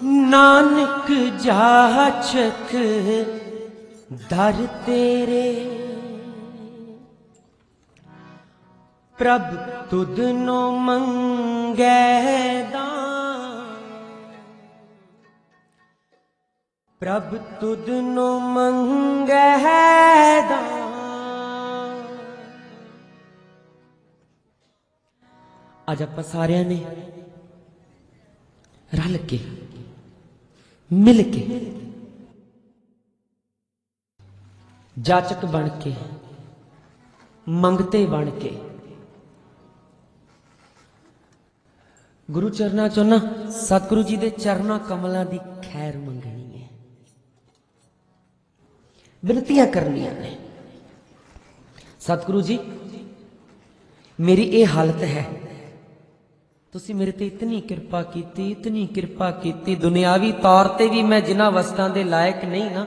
नानक जाचक दर तेरे, प्रभ तुद नो मंगै दान, प्रभ तुद नो मंगै दान। आज आप सारिਆਂ ने रल के मिल के जाचक बन के मंगते बन के गुरु चरना चो ना सतगुरु जी दे चरना कमलों की खैर मंगनी है, विनतियां करनियां ने। सतगुरु जी मेरी ये हालत है, तुसी मेरे ते इतनी किरपा कीती, इतनी किरपा कीती, दुनियावी तौर ते भी मैं जिन्हां वस्तां दे लायक नहीं ना,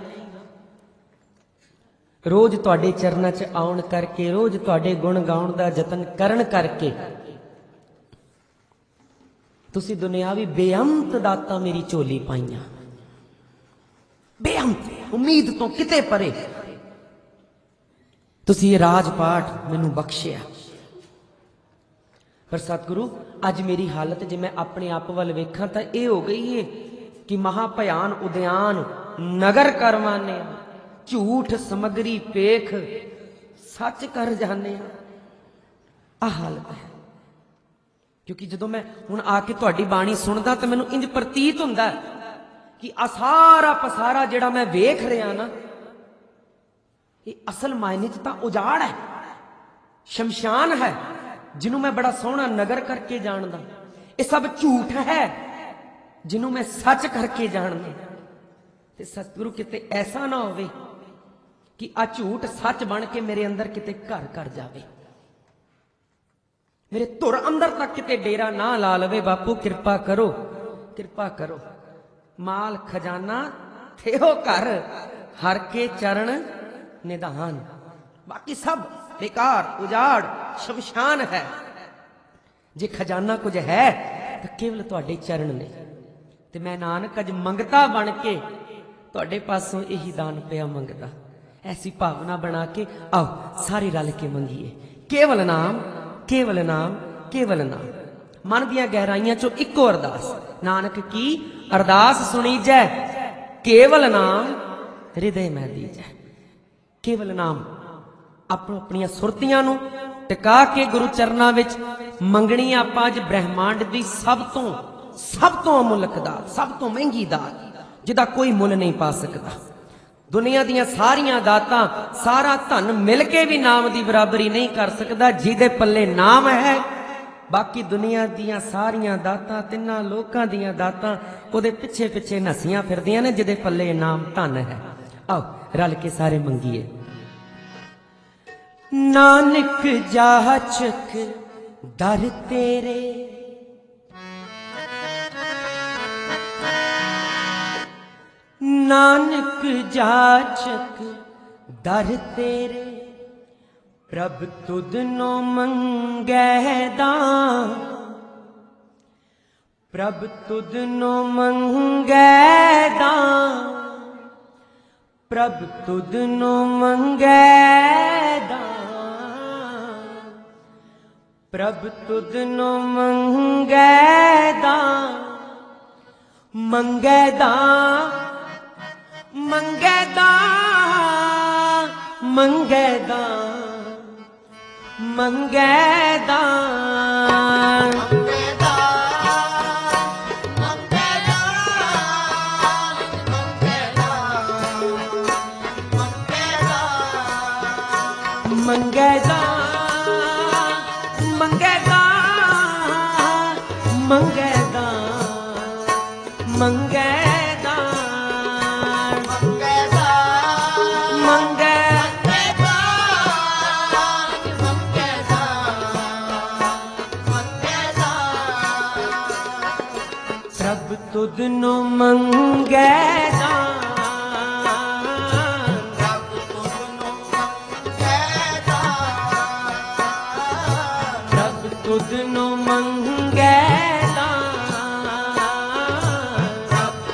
रोज तुहाडे चरनां च आउण करके, रोज तुहाडे गुण गाउण दा जतन करन करके तुसी दुनियावी बेअंत दातां मेरी झोली पाईयां, बेअंत, उम्मीद तो किते परे तुसी ये राजपाठ मैनू बख्शिया। पर सतगुरु अज मेरी हालत जे मैं अपने आप वाल वेखां तां ये हो गई है कि महाभयान उद्यान नगर करवाने, झूठ समगरी पेख सच कर जाने, आ हालत है। क्योंकि जदों मैं हुण आके तुहाडी बाणी सुनदा तां मैनूं इंज प्रतीत हुंदा कि आ सारा पसारा जिहड़ा मैं वेख रहा ना, ये असल मायने च तां उजाड़ है, शमशान है, जिन्हों मैं बड़ा सोहना नगर करके जानदा। ये सब झूठ है जिन्हों मैं सच करके जानदा। ते सतगुरु किते ऐसा ना होवे कि आ झूठ सच बन के मेरे अंदर किते घर कर जावे, मेरे धुर अंदर तक किते डेरा ना ला लवे। बापू कृपा करो, कृपा करो। माल खजाना थियो घर, हर के चरण निधान, बाकी सब बेकार उजाड़ शमशान है। जे खजाना कुछ है तो केवल तुहाडे चरण ने। ते मैं नानक अज मंगता बन के तुहाडे पासों यही दान पिया मंगदा। ऐसी भावना बना के आओ सारे रल के मंगीए, केवल नाम, केवल नाम, केवल नाम। मन दियां गहराइयां चो इको अरदास, नानक की अरदास सुनी जै, केवल नाम हृदय में दीजै। केवल नाम अपनो अपनियां सुरतियां नूं टिका के गुरु चरनां विच मंगणी। आपां अज ब्रह्मांड दी सब तो अमुलक दात, सब तो महंगी दात जिहदा कोई मुल नहीं पा सकता। दुनिया दियां सारियां दातां, सारा धन मिल के भी नाम दी बराबरी नहीं कर सकदा। जिहदे पल्ले नाम है, बाकी दुनिया दियां सारियां दातां, तिन्हां लोकां दियां दातां उहदे पिछे पिछे नसियां फिरदियां ने जिहदे पल्ले नाम धन है। आओ रल के सारे मंगीए। नानक जाचक दर तेरे, नानक जाचक दर तेरे, प्रभ तुद नो मंगै दान, प्रभ तुद नो मंगै दान, प्रभ तुद नो मंगै दान, प्रभ तुद नो मंगै दान, मंगै दान, मंगै दान, मंगै दान, मंगै दान, मंगै दान, मंगै दान, मंगै दान, मंगै दान, मंगै प्रभ तुद नो मंगै दान, तुद नो मंगै दान,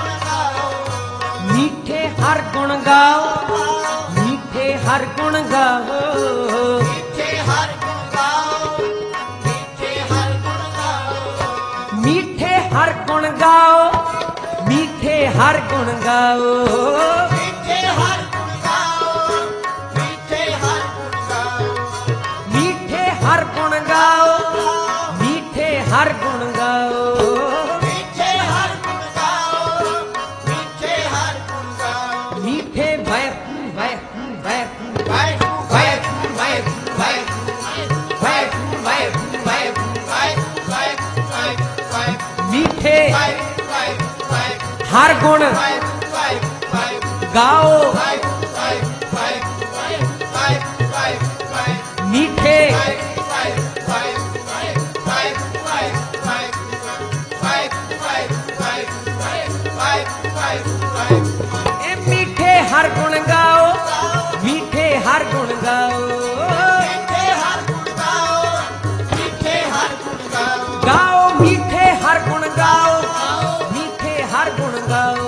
गाओ मीठे हर गुण गाओ मीठे हर गुण गाओ मीठे हर गुण गाओ मीठे हर गुण गाओ मीठे हर गुण गाओ मीठे हर गुण गाओ मीठे हर गुण गाओ मीठे हर गुण गाओ मीठे हर गुण गाओ मीठे हर गुण गाओ मीठे हर गुण गाओ मीठे भय भय भय वाहे भय भय भय भय भय भय मीठे हर गुण गाओ मीठे ए मीठे हर गुण गाओ मीठे हर गुण गाओ गाओ मीठे हर गुण गाओ मीठे हर गुण गाओ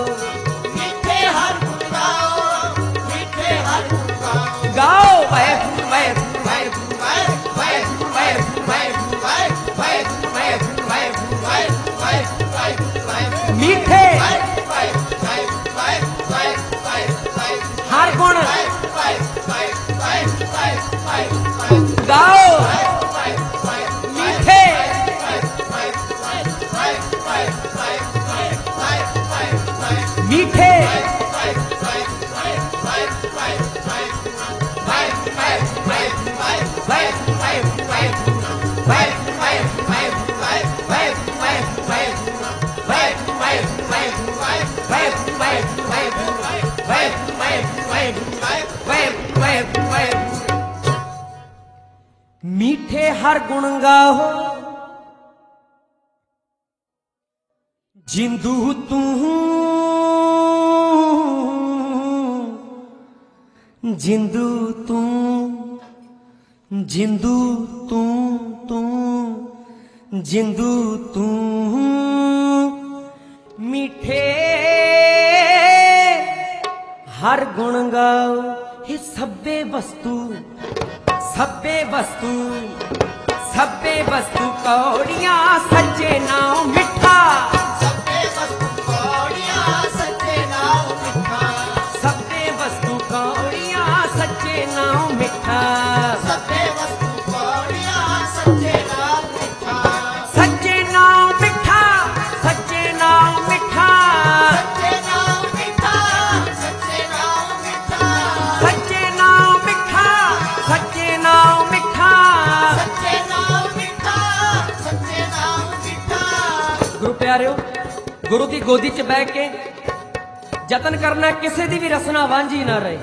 गाओ भय भय भय भय भय भय भय मीठे हर गुण गाओ मीठे मीठे मीठे हर गुण गाओ जिंदू तू जिंदू तू जिंदू तू तू जिंदू तू मीठे हर गुण गाओ हे सब्बे वस्तु कौड़ियां सच्चे नाम मिठा सब्बे वस्तु कौड़ियां सच्चे नाम मिठा सच्चे नाम मिठा सच्चे नाम मिठा सच्चे नाम मिठा सच्चे नाम मिठा सच्चे नाम मिठा गुरु प्यारिओ गुरु की गोदी च बह के जतन करना किसी की भी रसना वांझी ना रहे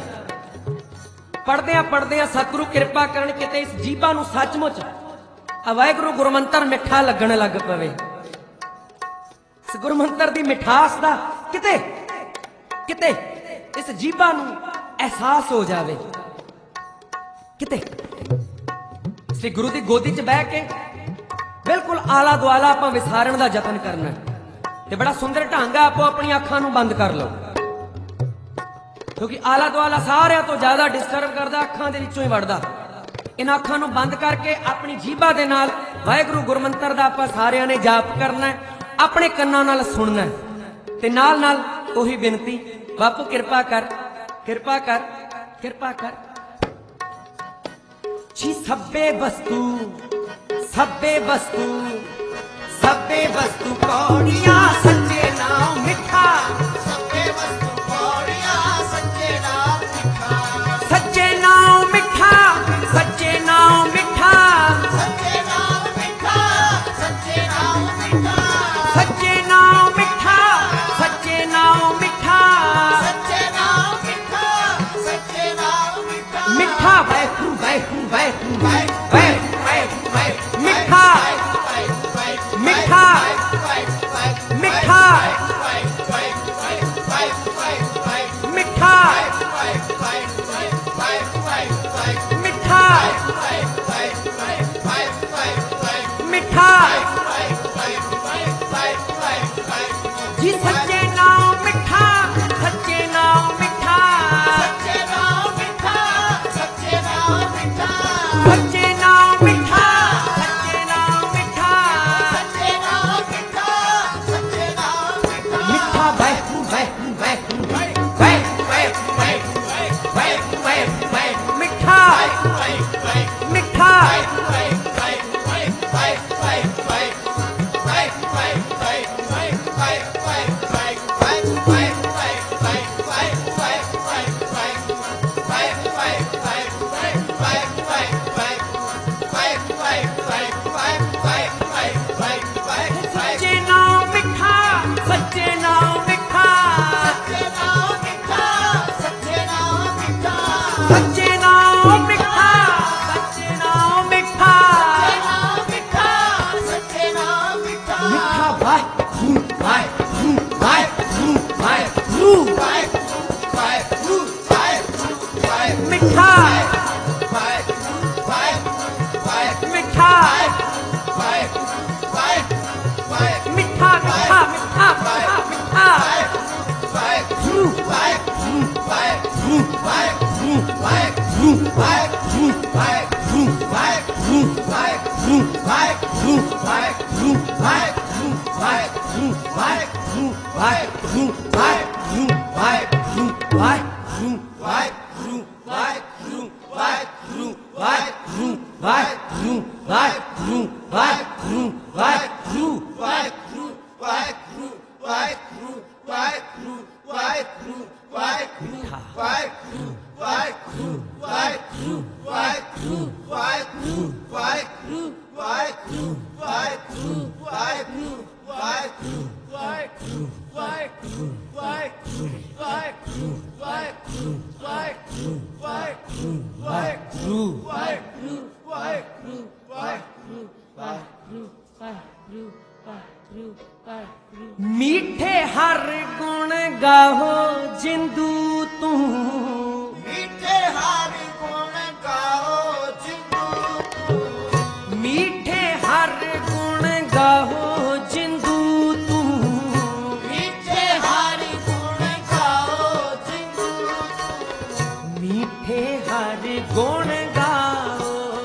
पढ़दे सतगुरु कृपा करन किते इस जीभा नूं सचमुच वाहिगुरु गुरमंतर मिठा लगन लग पवे इस गुरमंतर की मिठास का किते किते इस जीभा नूं एहसास हो जावे किते श्री गुरु की गोदी च बह के बिल्कुल आला दुआला आप विसारण का जतन करना ते बड़ा सुंदर ढंग है आपो अपनी अखां नूं बंद कर लो क्योंकि आला दुआला सारे तो ज्यादा डिस्टर्ब करता अखां दे विचों ही वड़दा इन अखां नूं बंद करके अपनी जीभा दे नाल वाहिगुरू गुरमंतर दा आपां सारिआं ने जाप करना है अपने कन्नां नाल सुनना है ते नाल नाल ओही बेनती बापू कृपा कर कृपा कर कृपा कर जी सब्बे वस्तु कौड़ियां सच्चे नाम मिठा सच्चे नाम मिठा सच्चे नाम मिठा सच्चे नाम मिठा सच्चे नाम मिठा मिठा मिठा मिठा मिठा मिठा मिठा मिठा जी सच्चे नाम मिठा सच्चे नाम मिठा मीठे हर गुण गाहो जिंदू तू, मीठे हर गुण गाओ जिंदू तू, मीठे हर गुण गाहो जिंदू तू, मीठे हर गुण गाओ जिंदू तू, मीठे हर गुण गाओ,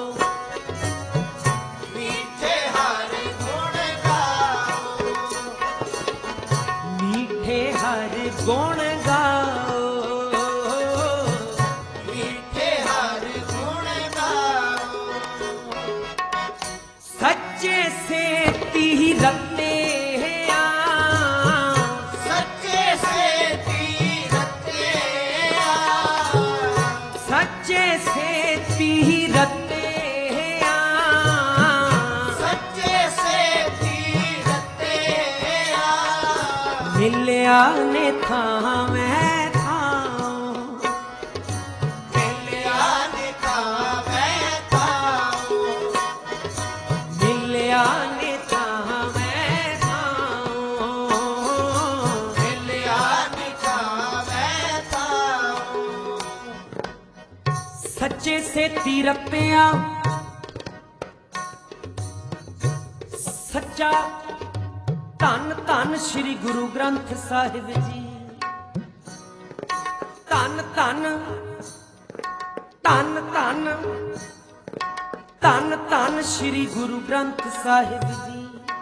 मीठे हर गुण गाओ, मीठे हर गुण गाओ, मीठे हर गुण गाओ, सच्चे से तीरते सच्चे से तीरते सच्चे से तीरते सच्चे से तीरते मिलिया ने था मैं था, मिलिया ने था मैं था, मिलिया ने था मैं था, मिलिया ने था मैं था, सच्चे से तीरतिया सच्चा धन धन श्री गुरु ग्रंथ साहिब जी, धन धन धन धन धन धन श्री गुरु ग्रंथ साहिब जी।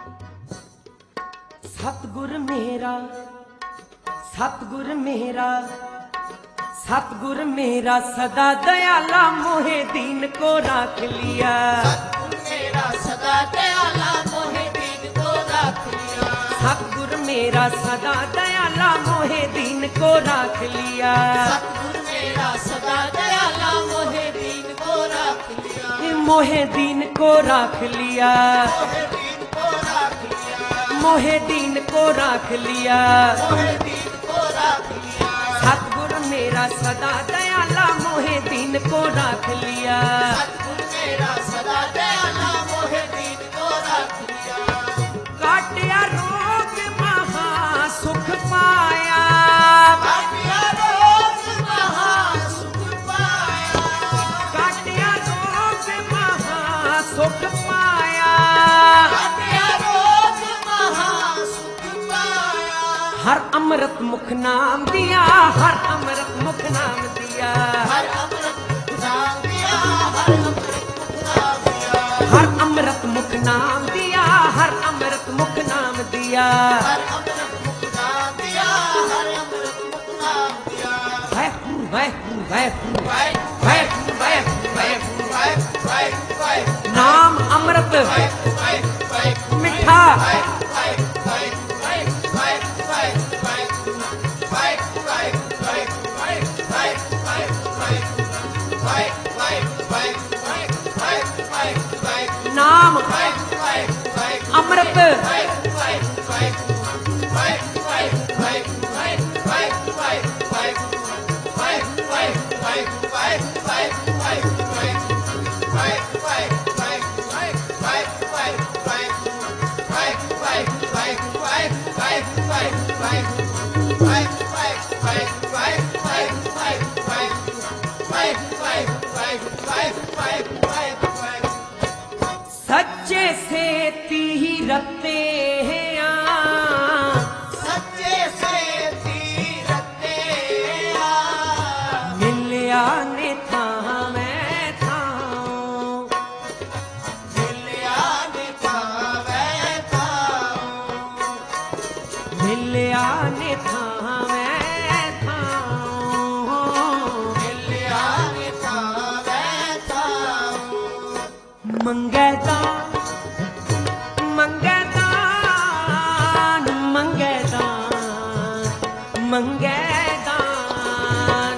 सतगुर मेरा सतगुर मेरा सतगुर मेरा सदा दयाला मोहे दीन को राख लिया, सतगुर मेरा सदा दयाला मोहे दीन को राख लिया, सतगुर मेरा सदा दयाला मोहे दीन को राख लिया, सतगुर मेरा सदा दयाला मोहे दीन को राख लिया, मोहे दीन को राख लिया, मोहे दीन को राख लिया, मोहे दीन को राख लिया, मोहे दीन को राख लिया, सतगुर मेरा सदा दयाला मोहे दीन को राख लिया, सतगुर मेरा सदा दयाला मोहे दीन को राख लिया, काटिया रोग महा सुख पाया, काटिया रोग महा सुख पाया, काटिया रोग महा सुख पाया, काटिया रोग महा सुख पाया, हर अमृत मुख नाम दिया, हर अमृत मुख नाम दिया, हर अमृत नाम दिया, हर अमृत नाम दिया, हर अमृत मुख नाम दिया, हर अमृत मुख नाम दिया, हर अमृत मुख नाम दिया, हर अमृत मुख नाम दिया, वाहेगुरु वाहेगुरु वाहेगुरु वाहेगुरु वाहेगुरु वाहेगुरु वाहेगुरु वाहेगुरु वाहेगुरु वाहेगुरु नाम अमृत वाहेगुरु मिठा नाम अमृत सच्चे से तीरते सच्चे से तीरते ਮੰਗੇ ਦਾਨ ਮੰਗੇ ਦਾਨ ਮੰਗੇ ਦਾਨ ਮੰਗੇ ਦਾਨ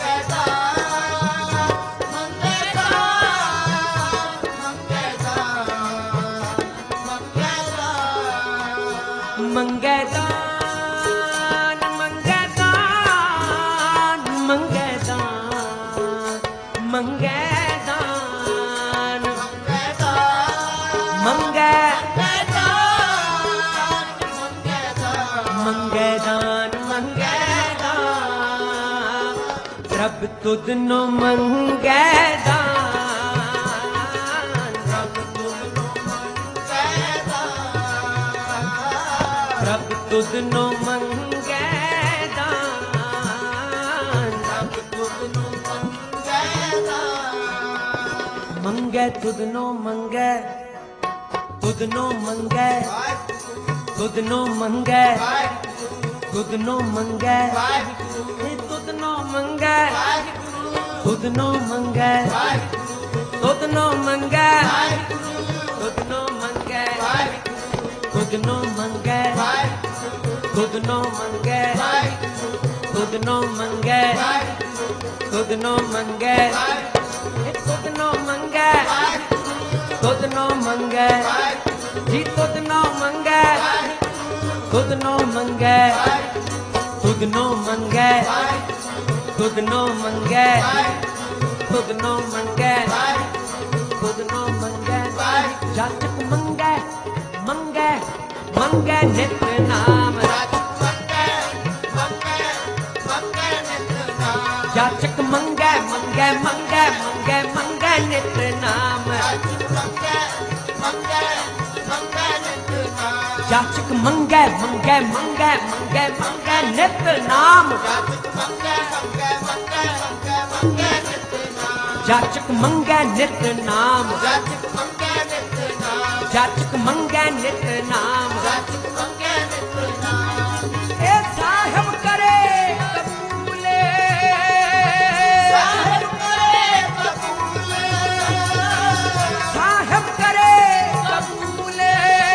ਮੰਗੇ ਦਾਨ ਮੰਗੇ ਦਾਨ ਮੰਗੇ ਦਾਨ ਮੰਗੇ ਦਾਨ ਮੰਗੇ ਮੰਗੇ ਦਾਨ ਮੰਗੇ ਦਾਨ ਰੱਬ ਤੁਧ ਨੂੰ ਮੰਗੇ ਦਾਨ ਰੱਬ ਤੁਧ ਨੂੰ ਮੰਗੇ ਦਾਨ ਰੱਬ ਤੁਧ ਨੂੰ ਮੰਗੇ ਦਾਨ ਰੱਬ ਤੁਧ ਨੂੰ ਮੰਗੇ ਦਾਨ ਮੰਗੇ ਤੁਧ ਨੂੰ ਮੰਗੇ ਤੁਧ ਨੂੰ ਮੰਗੇ ਤੁਧ ਨੂੰ ਮੰਗੇ ਤੁਧ ਨੂੰ ਮੰਗੇ ਤੁਧ ਨੂੰ ਮੰਗੇ ਤੁਧ ਨੂੰ ਮੰਗੇ ਤੁਧ ਨੂੰ ਮੰਗੇ ਤੁਧ ਨੂੰ ਮੰਗੇ ਤੁਧ ਨੂੰ ਮੰਗੇ ਤੁਧ ਨੂੰ ਮੰਗੇ ਤੁਧ ਨੂੰ ਮੰਗੇ ਤੁਧ ਨੂੰ ਮੰਗੇ ਤੁਧ ਨੂੰ ਮੰਗੇ ਤੁਧ ਨੂੰ ਮੰਗੇ ਜੀ ਤੁਧ ਨੂੰ ਮੰਗੇ ਤੁਧ ਨੂੰ ਮੰਗੇ ਤੁਧ ਨੂੰ ਮੰਗੇ ਤੁਧ ਨੂੰ ਮੰਗੇ ਤੁਧ ਨੂੰ ਮੰਗੇ ਤੁਧ ਨੂੰ ਮੰਗੇ ਜਾਚਕ ਮੰਗੇ ਮੰਗੇ ਮੰਗੇ ਨਿਤ ਨਾਮ ਜਾਚਕ ਮੰਗੇ ਮੰਗੇ ਮੰਗੇ ਮੰਗੇ ਮੰਗੇ ਨਿਤ ਨਾਮ ਜਾਚਕ ਮੰਗੇ ਮੰਗੇ ਮੰਗੇ ਮੰਗੇ ਮੰਗੇ ਨਿਤ ਨਾਮ ਜਾਚਕ ਮੰਗੇ ਨਿਤ ਨਾਮ ਜਾਚਕ ਮੰਗੇ ਨਿਤ ਨਾਮ ਇਹ ਸਾਹਿਬ ਕਰੇ ਕਬੂਲੇ ਸਾਹਿਬ ਕਰੇ ਕਬੂਲੇ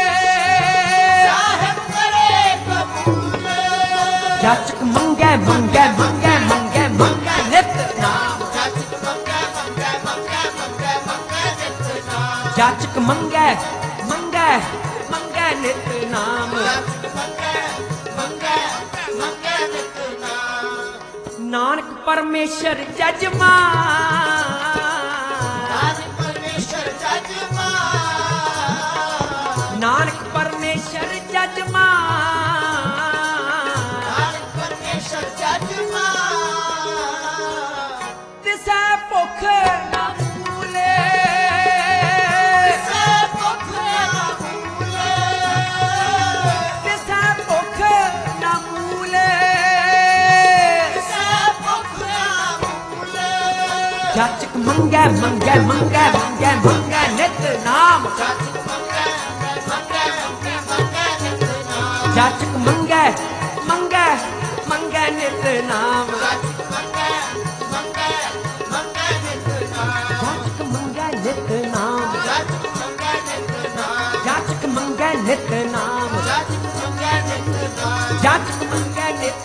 ਜਾਚਕ ਮੰਗੇ ਮੰਗੇ ਮੰਗੇ ਮੰਗੇ ਮੰਗੇ ਨਿਤ ਨਾਮ ਜਾਚਕ ਮੰਗੇ ਮੰਗੇ ਮੰਗੇ ਨਿਤ ਨਾਮ ਨਾਨਕ ਪਰਮੇਸ਼ਰ ਜਜਮਾਨ ਨਾਨਕ ਪਰਮੇਸ਼ਰ ਜਜਮਾਨ ਤਿਸੈ ਭੁਖ ਨਾ ਮੂਲੇ ਤਿਸੈ ਭੁਖ ਨਾ ਮੂਲੇ ਜਾਚਕ ਮੰਗੇ ਮੰਗੇ ਮੰਗੇ ਮੰਗੇ ਮੰਗੇ ਨਿਤ ਨਾਮ ਜਾਚਕ ਮੰਗੇ ਮੰਗੇ ਮੰਗੇ ਨਿਤ ਨਾਮ ਜਾਚਕ ਮੰਗੇ ਨਿਤ ਨਾਮ ਜਾਚਕ ਮੰਗੇ ਨਿਤ ਨਾਮ ਜਾਚਕ ਮੰਗੇ ਨਿਤ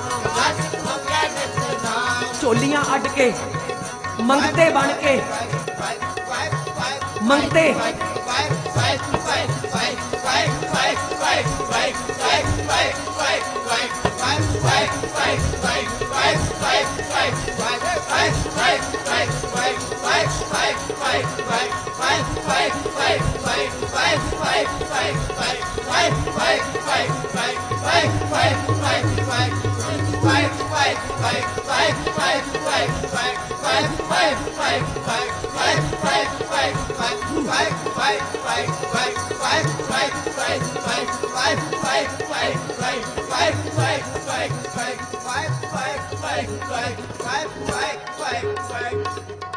ਨਾਮ ਝੋਲੀਆਂ ਅੱਡ ਕੇ ਮੰਗਤੇ ਬਣ ਕੇ ਮੰਗਤੇ Fight.